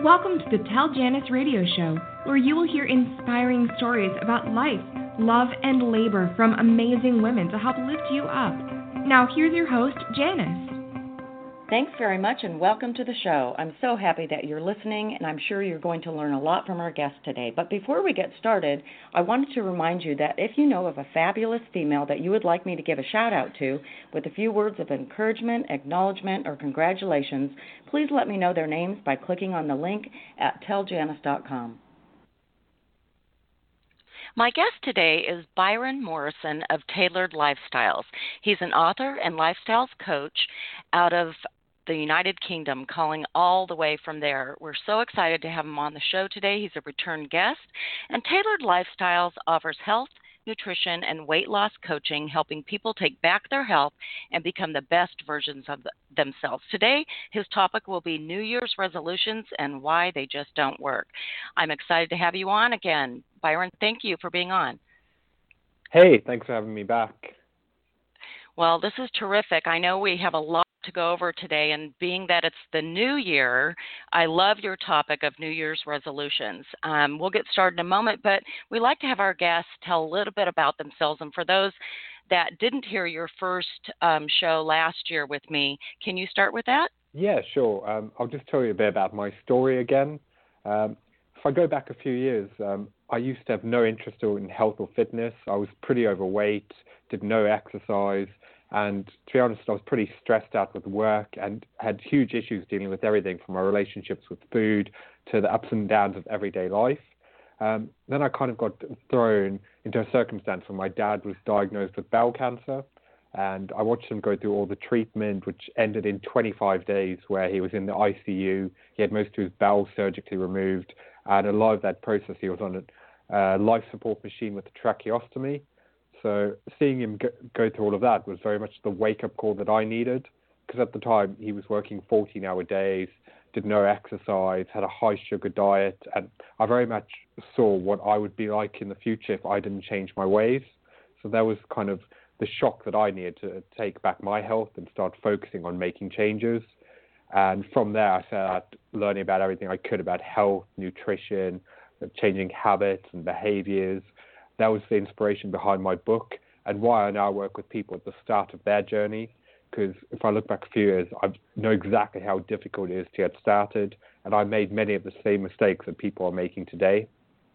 Welcome to the Tell Janice radio show, where you will hear inspiring stories about life, love, and labor from amazing women to help lift you up. Now, here's your host, Janice. Thanks very much and welcome to the show. I'm so happy that you're listening, and I'm sure you're going to learn a lot from our guest today. But before we get started, I wanted to remind you that if you know of a fabulous female that you would like me to give a shout out to with a few words of encouragement, acknowledgement, or congratulations, please let me know their names by clicking on the link at telljanice.com. My guest today is Byron Morrison of Tailored Lifestyles. He's an author and lifestyles coach out of the United Kingdom, calling all the way from there. We're so excited to have him on the show today. He's a return guest, and Tailored Lifestyles offers health, nutrition, and weight loss coaching, helping people take back their health and become the best versions of themselves. Today, his topic will be New Year's resolutions and why they just don't work. I'm excited to have you on again. Byron, thank you for being on. Hey, thanks for having me back. Well, this is terrific. I know we have a lot to go over today, and being that it's the new year, I love your topic of New Year's resolutions. We'll get started in a moment, but we like to have our guests tell a little bit about themselves. And for those that didn't hear your first show last year with me, can you start with that? Yeah, sure. I'll just tell you a bit about my story again. If I go back a few years, I used to have no interest in health or fitness. I was pretty overweight, did no exercise, and to be honest, I was pretty stressed out with work and had huge issues dealing with everything from my relationships with food to the ups and downs of everyday life. Then I kind of got thrown into a circumstance where my dad was diagnosed with bowel cancer, and I watched him go through all the treatment, which ended in 25 days where he was in the ICU. He had most of his bowels surgically removed, and a lot of that process he was on a life support machine with a tracheostomy. So seeing him go through all of that was very much the wake-up call that I needed, because at the time he was working 14-hour days, did no exercise, had a high-sugar diet, and I very much saw what I would be like in the future if I didn't change my ways. So that was kind of the shock that I needed to take back my health and start focusing on making changes. And from there, I started learning about everything I could about health, nutrition, changing habits and behaviors. That was the inspiration behind my book and why I now work with people at the start of their journey. Because if I look back a few years, I know exactly how difficult it is to get started, and I made many of the same mistakes that people are making today.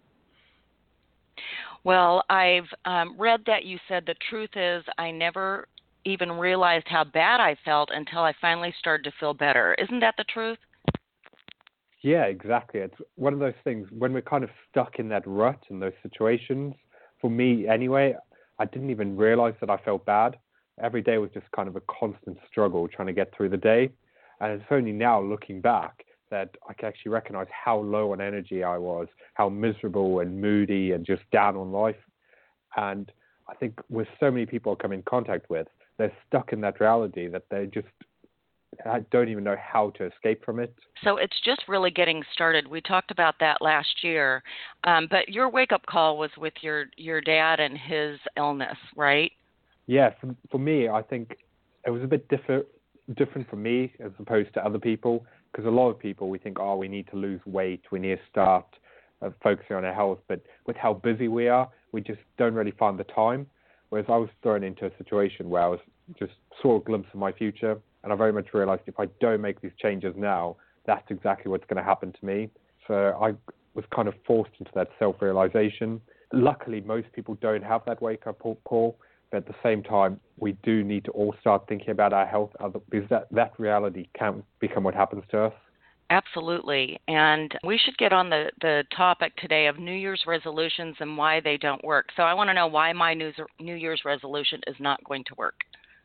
Well, I've read that you said the truth is I never even realized how bad I felt until I finally started to feel better. Isn't that the truth? Yeah, exactly. It's one of those things when we're kind of stuck in that rut in those situations. For me, anyway, I didn't even realize that I felt bad. Every day was just kind of a constant struggle trying to get through the day. And it's only now looking back that I can actually recognize how low on energy I was, how miserable and moody and just down on life. And I think with so many people I come in contact with, they're stuck in that reality that they just I don't even know how to escape from it. So it's just really getting started. We talked about that last year, but your wake-up call was with your dad and his illness, right? Yeah, for me, I think it was a bit different for me as opposed to other people, because a lot of people, we think, we need to lose weight, we need to start focusing on our health, but with how busy we are, we just don't really find the time. Whereas I was thrown into a situation where I was just saw a glimpse of my future, and I very much realized if I don't make these changes now, that's exactly what's going to happen to me. So I was kind of forced into that self-realization. Luckily, most people don't have that wake-up call, but at the same time, we do need to all start thinking about our health, because that reality can become what happens to us. Absolutely. And we should get on the topic today of New Year's resolutions and why they don't work. So I want to know why my New Year's resolution is not going to work.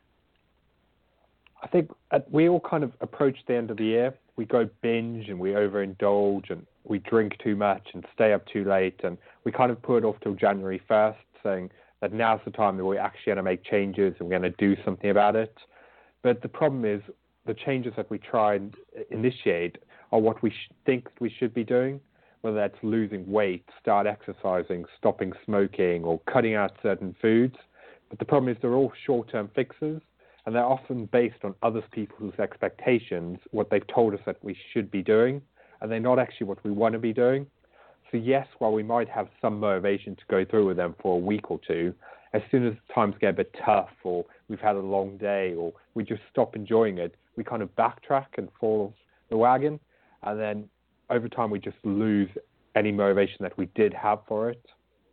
I think we all kind of approach the end of the year. We go binge and we overindulge and we drink too much and stay up too late. And we kind of put it off till January 1st, saying that now's the time that we're actually going to make changes and we're going to do something about it. But the problem is the changes that we try and initiate are what we think we should be doing, whether that's losing weight, start exercising, stopping smoking, or cutting out certain foods. But the problem is they're all short-term fixes, and they're often based on other people's expectations, what they've told us that we should be doing. and they're not actually what we want to be doing. So yes, while we might have some motivation to go through with them for a week or two, as soon as times get a bit tough or we've had a long day or we just stop enjoying it, we kind of backtrack and fall off the wagon. And then over time, we just lose any motivation that we did have for it.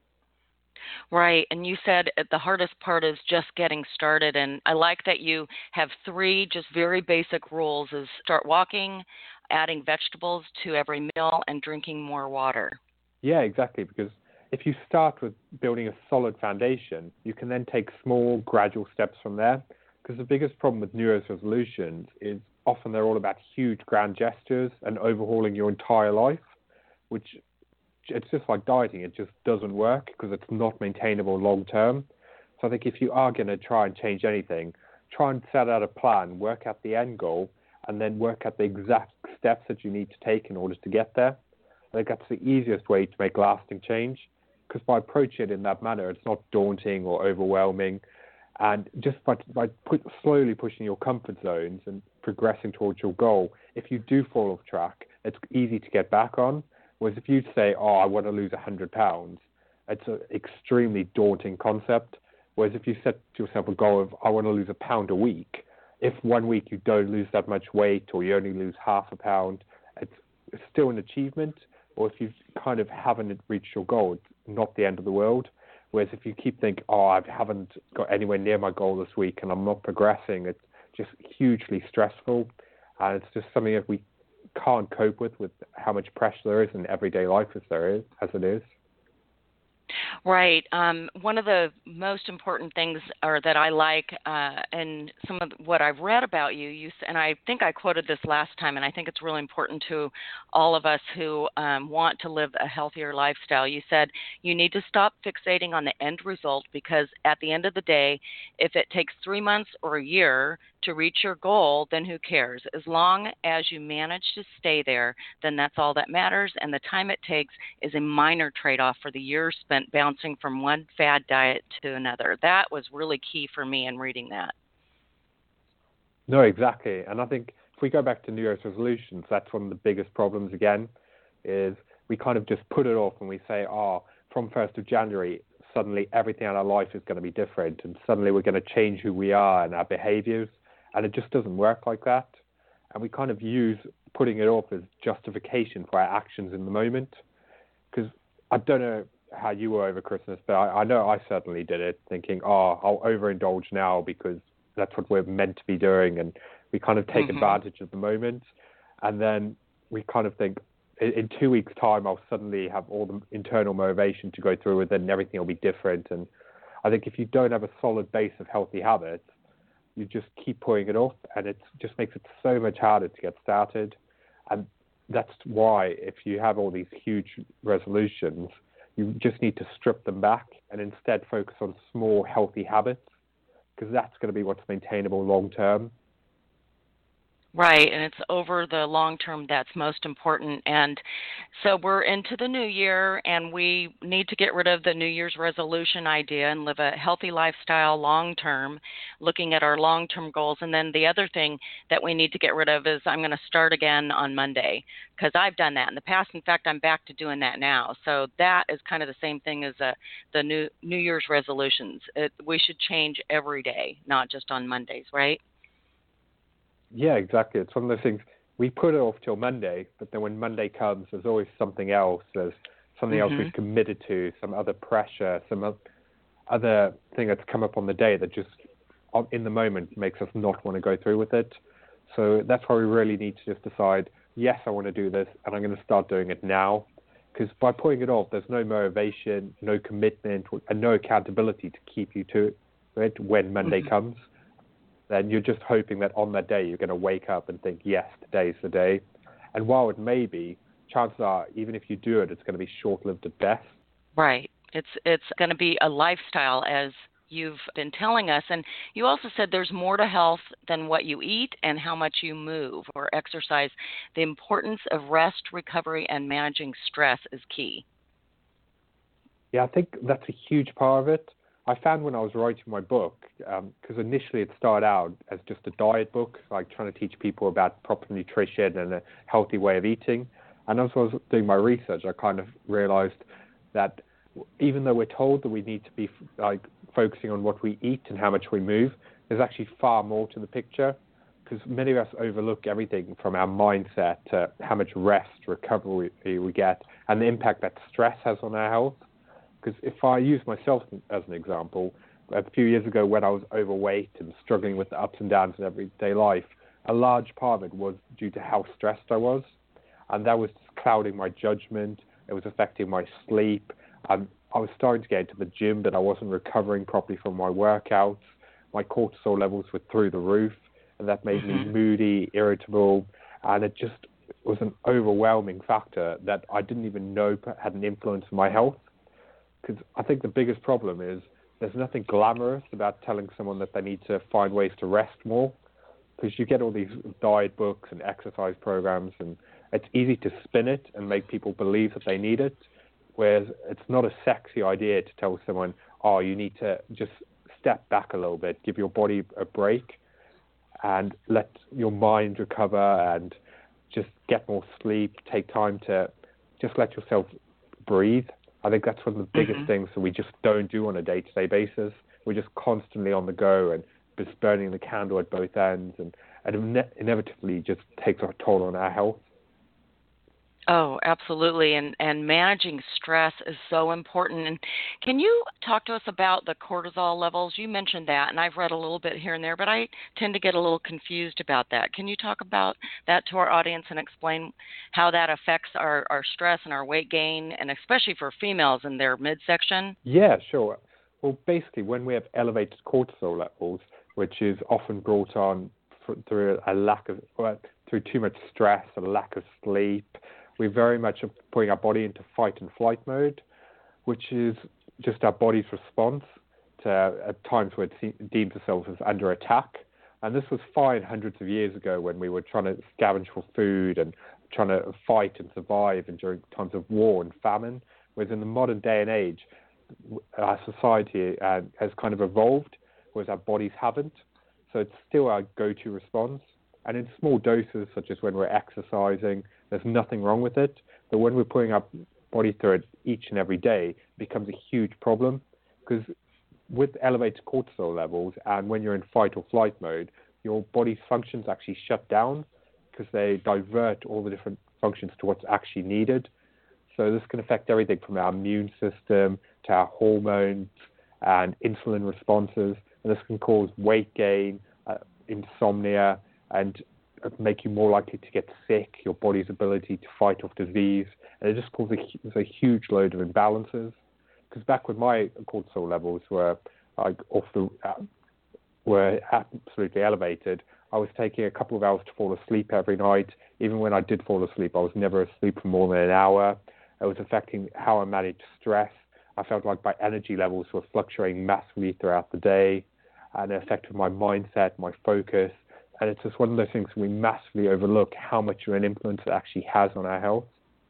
Right. And you said the hardest part is just getting started. And I like that you have 3 just very basic rules is start walking, adding vegetables to every meal, and drinking more water. Yeah, exactly. Because if you start with building a solid foundation, you can then take small, gradual steps from there. Because the biggest problem with New Year's resolutions is often they're all about huge, grand gestures and overhauling your entire life, which it's just like dieting. It just doesn't work because it's not maintainable long term. So I think if you are going to try and change anything, try and set out a plan, work out the end goal, and then work out the exact steps that you need to take in order to get there. I think that's the easiest way to make lasting change, because by approaching it in that manner, it's not daunting or overwhelming. And just by slowly pushing your comfort zones and progressing towards your goal, if you do fall off track, it's easy to get back on. Whereas if you say, I want to lose 100 pounds, it's an extremely daunting concept. Whereas if you set yourself a goal of, I want to lose a pound a week, if 1 week you don't lose that much weight or you only lose half a pound, it's still an achievement. Or if you kind of haven't reached your goal, it's not the end of the world. Whereas if you keep thinking, I haven't got anywhere near my goal this week and I'm not progressing, it's just hugely stressful. And it's just something that we can't cope with how much pressure there is in everyday life as it is. Right. One of the most important things that I like, and some of what I've read about you, and I think I quoted this last time, and I think it's really important to all of us who want to live a healthier lifestyle. You said you need to stop fixating on the end result, because at the end of the day, if it takes 3 months or a year to reach your goal, then who cares? As long as you manage to stay there, then that's all that matters, and the time it takes is a minor trade-off for the years spent bouncing from one fad diet to another. That was really key for me in reading that. No, exactly. And I think if we go back to New Year's resolutions, that's one of the biggest problems again, is we kind of just put it off and we say, from 1st of January, suddenly everything in our life is going to be different and suddenly we're going to change who we are and our behaviors. And it just doesn't work like that. And we kind of use putting it off as justification for our actions in the moment. Because I don't know how you were over Christmas, but I know I certainly did it, thinking, I'll overindulge now because that's what we're meant to be doing. And we kind of take advantage of the moment. And then we kind of think, in 2 weeks' time, I'll suddenly have all the internal motivation to go through with it and everything will be different. And I think if you don't have a solid base of healthy habits, you just keep putting it off, and it just makes it so much harder to get started. And that's why if you have all these huge resolutions, you just need to strip them back and instead focus on small, healthy habits, because that's going to be what's maintainable long term. Right, and it's over the long term that's most important. And so we're into the new year, and we need to get rid of the New Year's resolution idea and live a healthy lifestyle long term, looking at our long term goals. And then the other thing that we need to get rid of is I'm going to start again on Monday, because I've done that in the past. In fact, I'm back to doing that now. So that is kind of the same thing as the New Year's resolutions. We should change every day, not just on Mondays, right? Yeah, exactly. It's one of those things, we put it off till Monday, but then when Monday comes, there's always something else. There's something else we've committed to, some other pressure, some other thing that's come up on the day that just, in the moment, makes us not want to go through with it. So that's why we really need to just decide, yes, I want to do this, and I'm going to start doing it now. Because by putting it off, there's no motivation, no commitment, and no accountability to keep you to it when Monday comes. Then you're just hoping that on that day you're going to wake up and think, yes, today's the day. And while it may be, chances are, even if you do it, it's going to be short-lived at best. Right. It's going to be a lifestyle, as you've been telling us. And you also said there's more to health than what you eat and how much you move or exercise. The importance of rest, recovery, and managing stress is key. Yeah, I think that's a huge part of it. I found when I was writing my book, because initially it started out as just a diet book, like trying to teach people about proper nutrition and a healthy way of eating. And as I was doing my research, I kind of realized that even though we're told that we need to be like focusing on what we eat and how much we move, there's actually far more to the picture, because many of us overlook everything from our mindset to how much rest, recovery we get, and the impact that stress has on our health. Because if I use myself as an example, a few years ago when I was overweight and struggling with the ups and downs of everyday life, a large part of it was due to how stressed I was. And that was clouding my judgment. It was affecting my sleep. I was starting to get into the gym, but I wasn't recovering properly from my workouts. My cortisol levels were through the roof, and that made me moody, irritable, and it just was an overwhelming factor that I didn't even know had an influence on my health. Because I think the biggest problem is there's nothing glamorous about telling someone that they need to find ways to rest more, because you get all these diet books and exercise programs, and it's easy to spin it and make people believe that they need it, whereas it's not a sexy idea to tell someone, oh, you need to just step back a little bit, give your body a break, and let your mind recover and just get more sleep, take time to just let yourself breathe. I think that's one of the biggest things that we just don't do on a day-to-day basis. We're just constantly on the go and just burning the candle at both ends, and inevitably just takes a toll on our health. Oh, absolutely. And managing stress is so important. And can you talk to us about the cortisol levels? You mentioned that, and I've read a little bit here and there, but I tend to get a little confused about that. Can you talk about that to our audience and explain how that affects our stress and our weight gain, and especially for females in their midsection? Yeah, sure. Well, basically, when we have elevated cortisol levels, which is often brought on through through too much stress, a lack of sleep, we very much are putting our body into fight and flight mode, which is just our body's response to at times where it deems itself as under attack. And this was fine hundreds of years ago when we were trying to scavenge for food and trying to fight and survive, and during times of war and famine. Whereas in the modern day and age, our society has kind of evolved, whereas our bodies haven't. So it's still our go-to response. And in small doses, such as when we're exercising, there's nothing wrong with it. But when we're putting our body through it each and every day, it becomes a huge problem. Because with elevated cortisol levels, and when you're in fight or flight mode, your body's functions actually shut down, because they divert all the different functions to what's actually needed. So this can affect everything from our immune system to our hormones and insulin responses. And this can cause weight gain, insomnia, and make you more likely to get sick, your body's ability to fight off disease. And it just causes a huge load of imbalances. Because back when my cortisol levels were were absolutely elevated, I was taking a couple of hours to fall asleep every night. Even when I did fall asleep, I was never asleep for more than an hour. It was affecting how I managed stress. I felt like my energy levels were fluctuating massively throughout the day, and it affected my mindset, my focus. And it's just one of those things we massively overlook how much of an influence it actually has on our health.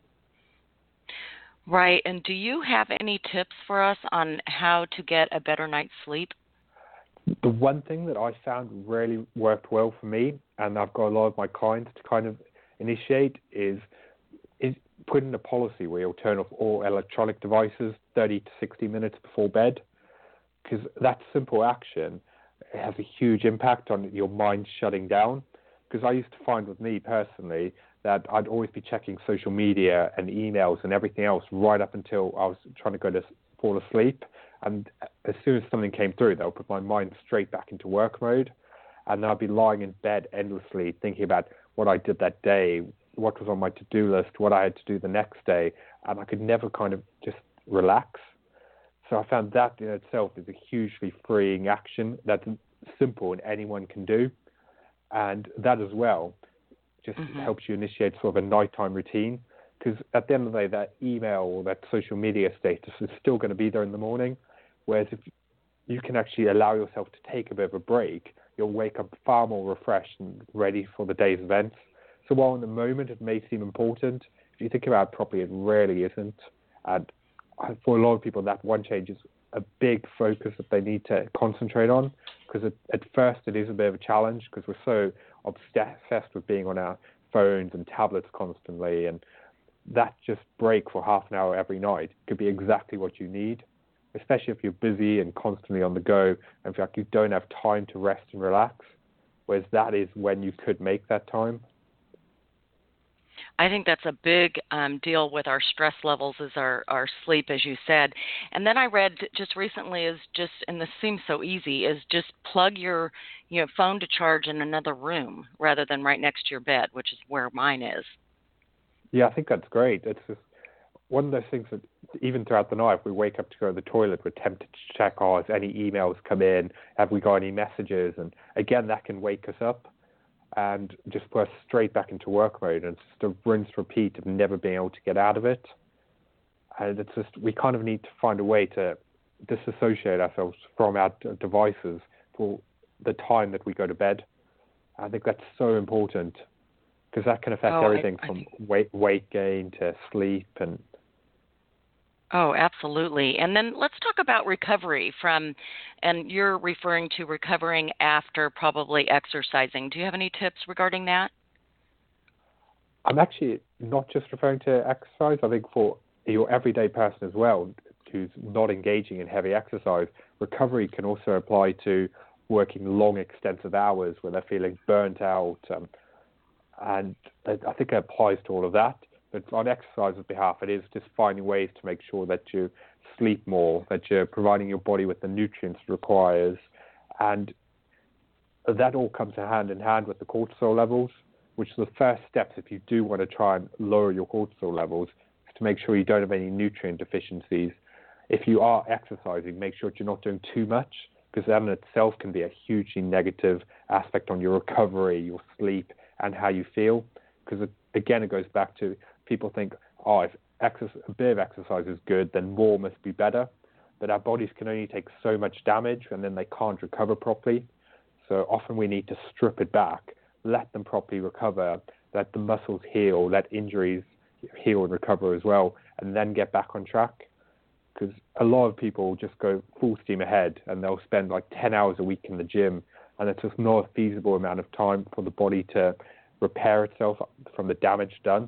Right. And do you have any tips for us on how to get a better night's sleep? The one thing that I found really worked well for me, and I've got a lot of my clients to kind of initiate, is put in a policy where you'll turn off all electronic devices 30 to 60 minutes before bed. Because that simple action has a huge impact on your mind shutting down. Because I used to find with me personally that I'd always be checking social media and emails and everything else right up until I was trying to go to fall asleep. And as soon as something came through, that would put my mind straight back into work mode. And I'd be lying in bed endlessly thinking about what I did that day, what was on my to-do list, what I had to do the next day. And I could never kind of just relax. So I found that in itself is a hugely freeing action that's simple and anyone can do. And that as well just helps you initiate sort of a nighttime routine. Because at the end of the day, that email or that social media status is still going to be there in the morning. Whereas if you can actually allow yourself to take a bit of a break, you'll wake up far more refreshed and ready for the day's events. So while in the moment it may seem important, if you think about it properly, it really isn't. And for a lot of people, that one change is a big focus that they need to concentrate on, because at first it is a bit of a challenge because we're so obsessed with being on our phones and tablets constantly, and that just break for half an hour every night could be exactly what you need, especially if you're busy and constantly on the go and feel like you don't have time to rest and relax, whereas that is when you could make that time. I think that's a big deal with our stress levels is our sleep, as you said. And then I read just recently and this seems so easy, is just plug your phone to charge in another room rather than right next to your bed, which is where mine is. Yeah, I think that's great. It's just one of those things that even throughout the night, if we wake up to go to the toilet, we're tempted to check, has any emails come in? Have we got any messages? And again, that can wake us up and just put us straight back into work mode. And it's just a rinse repeat of never being able to get out of it. And it's just, we kind of need to find a way to disassociate ourselves from our devices for the time that we go to bed. I think that's so important because that can affect everything from weight gain to sleep and... Oh, absolutely. And then let's talk about recovery and you're referring to recovering after probably exercising. Do you have any tips regarding that? I'm actually not just referring to exercise. I think for your everyday person as well, who's not engaging in heavy exercise, recovery can also apply to working long, extensive hours where they're feeling burnt out. And I think it applies to all of that. But on exercise's behalf, it is just finding ways to make sure that you sleep more, that you're providing your body with the nutrients it requires. And that all comes hand in hand with the cortisol levels, which is the first steps if you do want to try and lower your cortisol levels, is to make sure you don't have any nutrient deficiencies. If you are exercising, make sure that you're not doing too much, because that in itself can be a hugely negative aspect on your recovery, your sleep, and how you feel. Because again, it goes back to people think, if a bit of exercise is good, then more must be better. But our bodies can only take so much damage, and then they can't recover properly. So often we need to strip it back, let them properly recover, let the muscles heal, let injuries heal and recover as well, and then get back on track. Because a lot of people just go full steam ahead, and they'll spend like 10 hours a week in the gym, and it's just not a feasible amount of time for the body to repair itself from the damage done.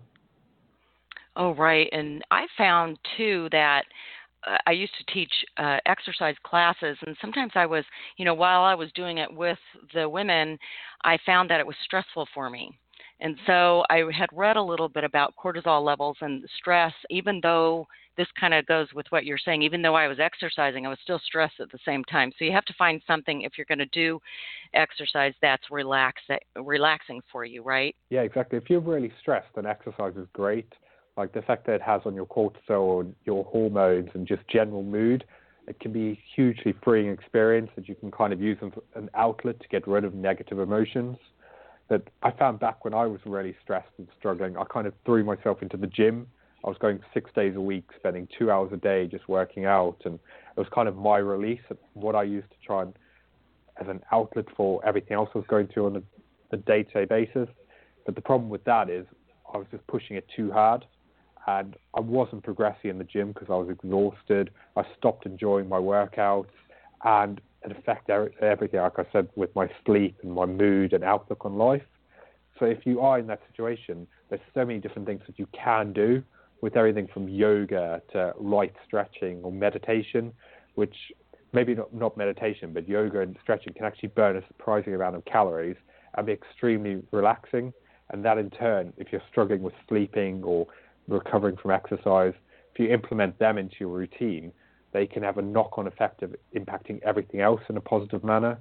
Oh, right. And I found, too, that I used to teach exercise classes, and sometimes I was, while I was doing it with the women, I found that it was stressful for me. And so I had read a little bit about cortisol levels and stress, even though this kind of goes with what you're saying. Even though I was exercising, I was still stressed at the same time. So you have to find something, if you're going to do exercise, that's relaxing for you, right? Yeah, exactly. If you're really stressed, then exercise is great. Like the effect that it has on your cortisol, your hormones, and just general mood, it can be a hugely freeing experience that you can kind of use as an outlet to get rid of negative emotions. That I found back when I was really stressed and struggling, I kind of threw myself into the gym. I was going 6 days a week, spending 2 hours a day just working out, and it was kind of my release of what I used to try and as an outlet for everything else I was going through on a day-to-day basis. But the problem with that is I was just pushing it too hard, and I wasn't progressing in the gym because I was exhausted. I stopped enjoying my workouts, and it affected everything, like I said, with my sleep and my mood and outlook on life. So if you are in that situation, there's so many different things that you can do, with everything from yoga to light stretching or meditation, which maybe not meditation, but yoga and stretching can actually burn a surprising amount of calories and be extremely relaxing. And that in turn, if you're struggling with sleeping or recovering from exercise, if you implement them into your routine, they can have a knock-on effect of impacting everything else in a positive manner.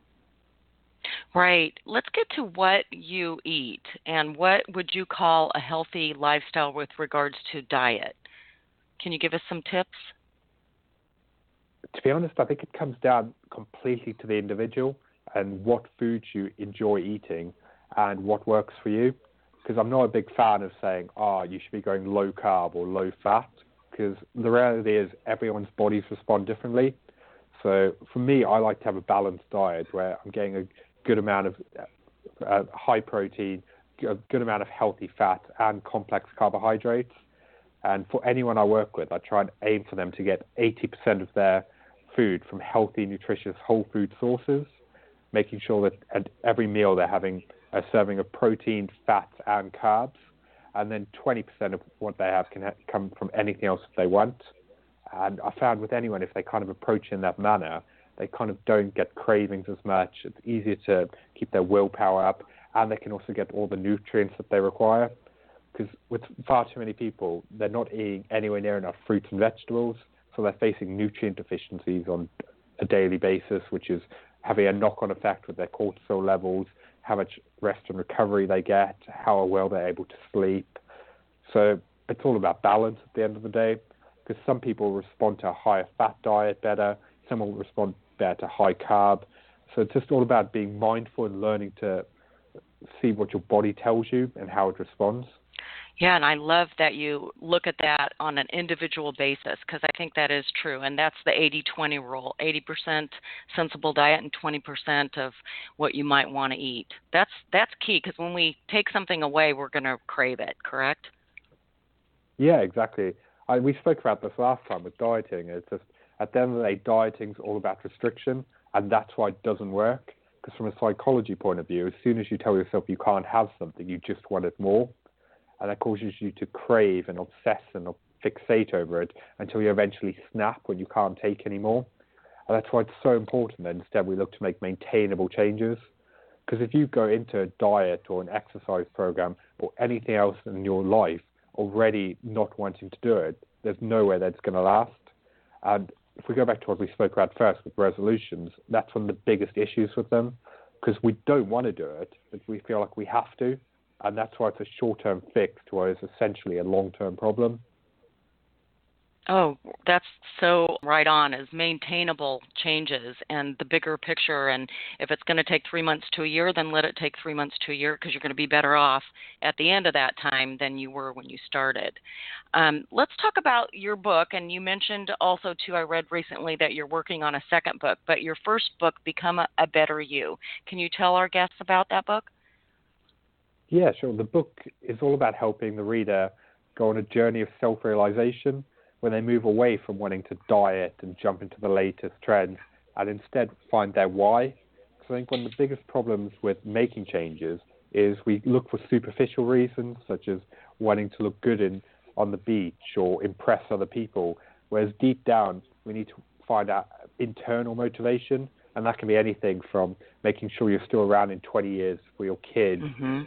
Right. Let's get to what you eat and what would you call a healthy lifestyle with regards to diet. Can you give us some tips? To be honest, I think it comes down completely to the individual and what foods you enjoy eating and what works for you. Because I'm not a big fan of saying, you should be going low carb or low fat, because the reality is everyone's bodies respond differently. So for me, I like to have a balanced diet where I'm getting a good amount of high protein, a good amount of healthy fat and complex carbohydrates. And for anyone I work with, I try and aim for them to get 80% of their food from healthy, nutritious, whole food sources, making sure that at every meal they're having a serving of protein, fat, and carbs. and then 20% of what they have can come from anything else if they want. And I found with anyone, if they kind of approach in that manner, they kind of don't get cravings as much. It's easier to keep their willpower up, and they can also get all the nutrients that they require. Because with far too many people, they're not eating anywhere near enough fruits and vegetables, so they're facing nutrient deficiencies on a daily basis, which is having a knock-on effect with their cortisol levels, how much rest and recovery they get, how well they're able to sleep. So it's all about balance at the end of the day, because some people respond to a higher fat diet better, some will respond better to high carb. So it's just all about being mindful and learning to see what your body tells you and how it responds. Yeah, and I love that you look at that on an individual basis, because I think that is true, and that's the 80-20 rule, 80% sensible diet and 20% of what you might want to eat. That's key, because when we take something away, we're going to crave it, correct? Yeah, exactly. We spoke about this last time with dieting. It's just, at the end of the day, dieting's all about restriction, and that's why it doesn't work, because from a psychology point of view, as soon as you tell yourself you can't have something, you just want it more. And that causes you to crave and obsess and fixate over it until you eventually snap when you can't take anymore. And that's why it's so important that instead we look to make maintainable changes. Because if you go into a diet or an exercise program or anything else in your life already not wanting to do it, there's no way that's going to last. And if we go back to what we spoke about first with resolutions, that's one of the biggest issues with them, because we don't want to do it, but we feel like we have to. And that's why it's a short-term fix to what is essentially a long-term problem. Oh, that's so right on, is maintainable changes and the bigger picture. And if it's going to take 3 months to a year, then let it take 3 months to a year, because you're going to be better off at the end of that time than you were when you started. Let's talk about your book. And you mentioned also, too, I read recently that you're working on a second book, but your first book, Become a Better You. Can you tell our guests about that book? Yeah, sure. The book is all about helping the reader go on a journey of self-realization when they move away from wanting to diet and jump into the latest trends and instead find their why. Because I think one of the biggest problems with making changes is we look for superficial reasons, such as wanting to look good on the beach or impress other people, whereas deep down we need to find out internal motivation, and that can be anything from making sure you're still around in 20 years for your kids,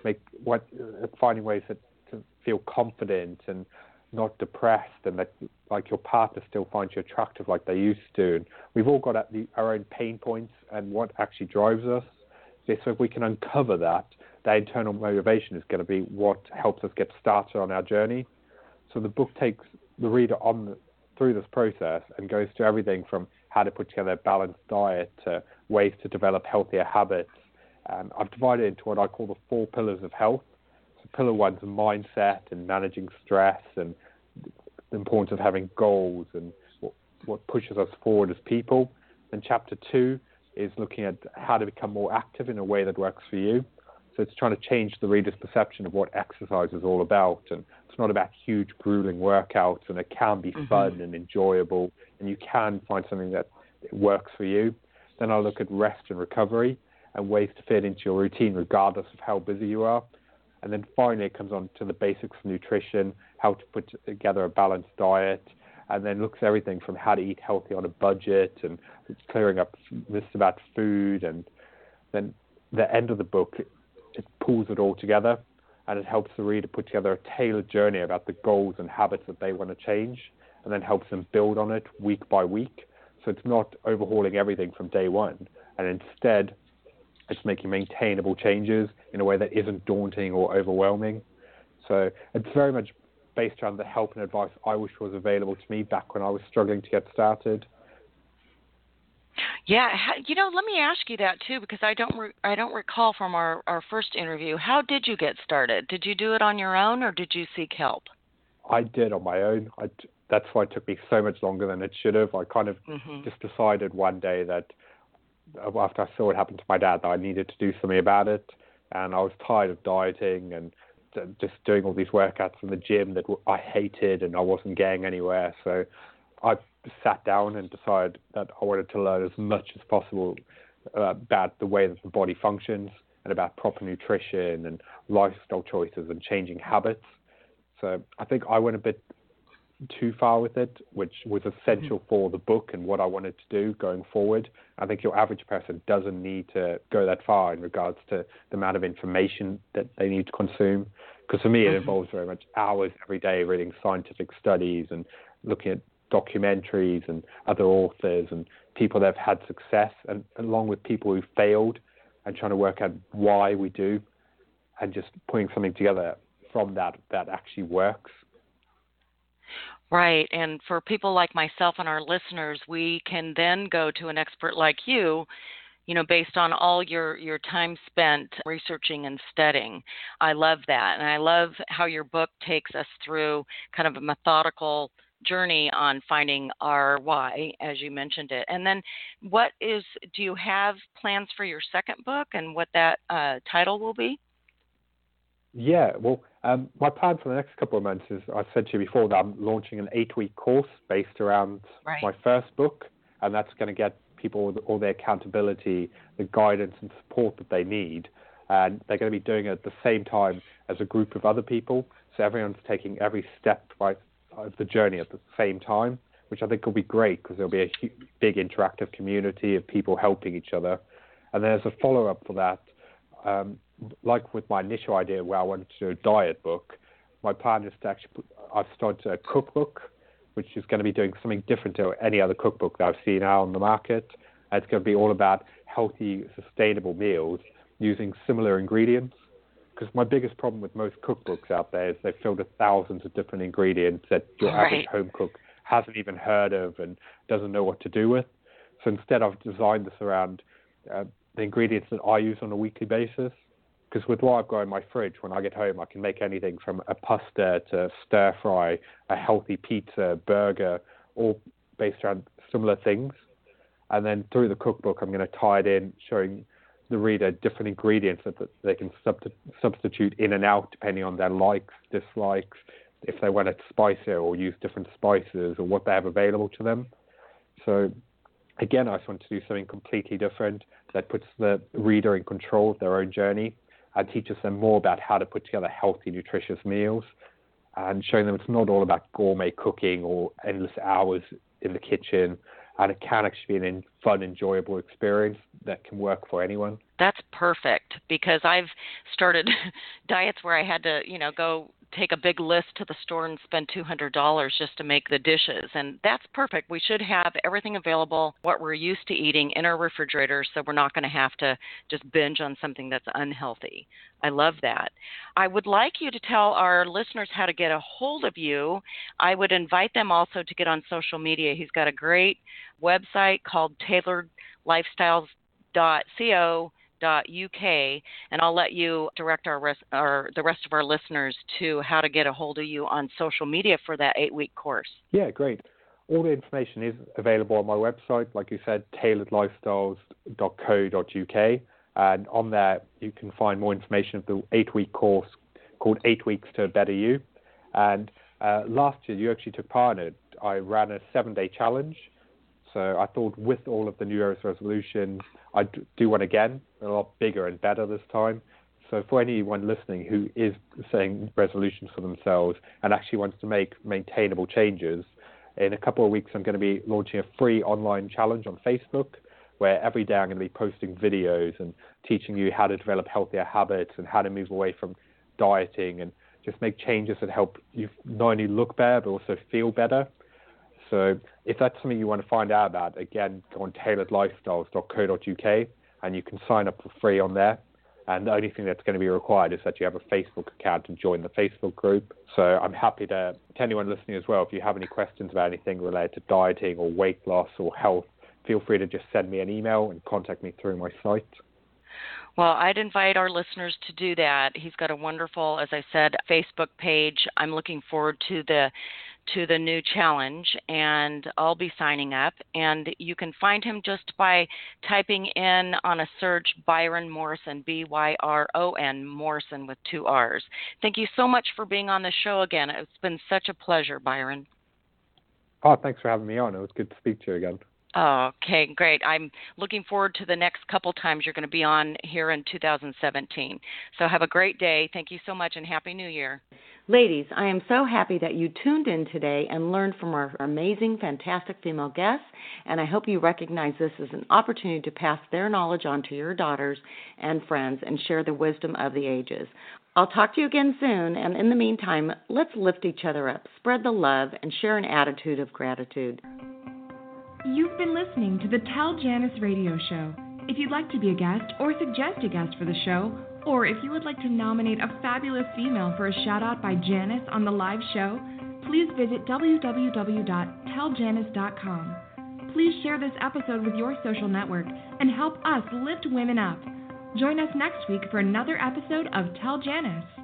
finding ways to feel confident and not depressed, and that like your partner still finds you attractive like they used to. And we've all got our own pain points and what actually drives us. So if we can uncover that internal motivation is going to be what helps us get started on our journey. So the book takes the reader through this process and goes to everything from how to put together a balanced diet to ways to develop healthier habits. I've divided it into what I call the 4 pillars of health. So pillar 1 is mindset and managing stress and the importance of having goals and what pushes us forward as people. And chapter 2 is looking at how to become more active in a way that works for you. So it's trying to change the reader's perception of what exercise is all about. And it's not about huge, grueling workouts, and it can be fun and enjoyable, and you can find something that works for you. Then I'll look at rest and recovery and ways to fit into your routine regardless of how busy you are. And then finally it comes on to the basics of nutrition, how to put together a balanced diet, and then looks at everything from how to eat healthy on a budget and clearing up myths about food. And then the end of the book, it pulls it all together, and it helps the reader put together a tailored journey about the goals and habits that they want to change, and then helps them build on it week by week. So it's not overhauling everything from day one, and instead it's making maintainable changes in a way that isn't daunting or overwhelming. So it's very much based around the help and advice I wish was available to me back when I was struggling to get started. Yeah, let me ask you that too, because I don't recall from our first interview. How did you get started? Did you do it on your own, or did you seek help? I did on my own. That's why it took me so much longer than it should have. I kind of just decided one day that after I saw what happened to my dad, that I needed to do something about it, and I was tired of dieting and just doing all these workouts in the gym that I hated, and I wasn't getting anywhere. So I sat down and decided that I wanted to learn as much as possible about the way that the body functions and about proper nutrition and lifestyle choices and changing habits. So I think I went a bit too far with it, which was essential for the book and what I wanted to do going forward. I think your average person doesn't need to go that far in regards to the amount of information that they need to consume. Because for me, it involves very much hours every day reading scientific studies and looking at documentaries and other authors and people that have had success, and along with people who failed, and trying to work out why we do, and just putting something together from that actually works. Right. And for people like myself and our listeners, we can then go to an expert like you, based on all your time spent researching and studying. I love that. And I love how your book takes us through kind of a methodical journey on finding our why, as you mentioned it. And then do you have plans for your second book and what that title will be? Yeah, well, my plan for the next couple of months is, I said to you before, that I'm launching an 8-week course based around my first book, and that's going to get people all their accountability, the guidance and support that they need. And they're going to be doing it at the same time as a group of other people, so everyone's taking every step of the journey at the same time, which I think will be great because there'll be a big interactive community of people helping each other. And there's a follow-up for that. Like with my initial idea where I wanted to do a diet book, my plan is to actually I've started a cookbook, which is going to be doing something different to any other cookbook that I've seen out on the market. And it's going to be all about healthy, sustainable meals using similar ingredients. Because my biggest problem with most cookbooks out there is they're filled with thousands of different ingredients that your average home cook hasn't even heard of and doesn't know what to do with. So instead, I've designed this around the ingredients that I use on a weekly basis. Because with what I've got in my fridge, when I get home, I can make anything from a pasta to stir fry, a healthy pizza, burger, all based around similar things. And then through the cookbook, I'm going to tie it in, showing the reader different ingredients that they can substitute in and out depending on their likes, dislikes, if they want it spicier or use different spices or what they have available to them. So again, I just want to do something completely different that puts the reader in control of their own journey and teaches them more about how to put together healthy, nutritious meals, and showing them it's not all about gourmet cooking or endless hours in the kitchen, and it can actually be a fun, enjoyable experience that can work for anyone. That's perfect, because I've started diets where I had to, go take a big list to the store and spend $200 just to make the dishes. And that's perfect. We should have everything available, what we're used to eating, in our refrigerator, so we're not going to have to just binge on something that's unhealthy. I love that. I would like you to tell our listeners how to get a hold of you. I would invite them also to get on social media. He's got a great website called tailoredlifestyles.co.uk, and I'll let you direct the rest of our listeners to how to get a hold of you on social media for that 8-week course. Yeah, great. All the information is available on my website, like you said, tailoredlifestyles.co.uk, and on there you can find more information of the 8-week course called 8 Weeks to a Better You. And last year you actually took part in it. I ran a 7-day challenge. So I thought with all of the New Year's resolutions, I'd do one again, a lot bigger and better this time. So for anyone listening who is setting resolutions for themselves and actually wants to make maintainable changes, in a couple of weeks I'm going to be launching a free online challenge on Facebook, where every day I'm going to be posting videos and teaching you how to develop healthier habits and how to move away from dieting and just make changes that help you not only look better but also feel better. So if that's something you want to find out about, again, go on tailoredlifestyles.co.uk and you can sign up for free on there. And the only thing that's going to be required is that you have a Facebook account and join the Facebook group. So I'm happy to anyone listening as well, if you have any questions about anything related to dieting or weight loss or health, feel free to just send me an email and contact me through my site. Well, I'd invite our listeners to do that. He's got a wonderful, as I said, Facebook page. I'm looking forward to the new challenge, and I'll be signing up. And you can find him just by typing in on a search Byron Morrison, Byron Morrison with 2 R's. Thank you so much for being on the show again. It's been such a pleasure, Byron. Oh, thanks for having me on. It was good to speak to you again. Okay, great. I'm looking forward to the next couple times you're going to be on here in 2017. So have a great day. Thank you so much, and Happy New Year. Ladies, I am so happy that you tuned in today and learned from our amazing, fantastic female guests, and I hope you recognize this as an opportunity to pass their knowledge on to your daughters and friends and share the wisdom of the ages. I'll talk to you again soon, and in the meantime, let's lift each other up, spread the love, and share an attitude of gratitude. You've been listening to the Tell Janice Radio Show. If you'd like to be a guest or suggest a guest for the show, or if you would like to nominate a fabulous female for a shout-out by Janice on the live show, please visit www.telljanice.com. Please share this episode with your social network and help us lift women up. Join us next week for another episode of Tell Janice.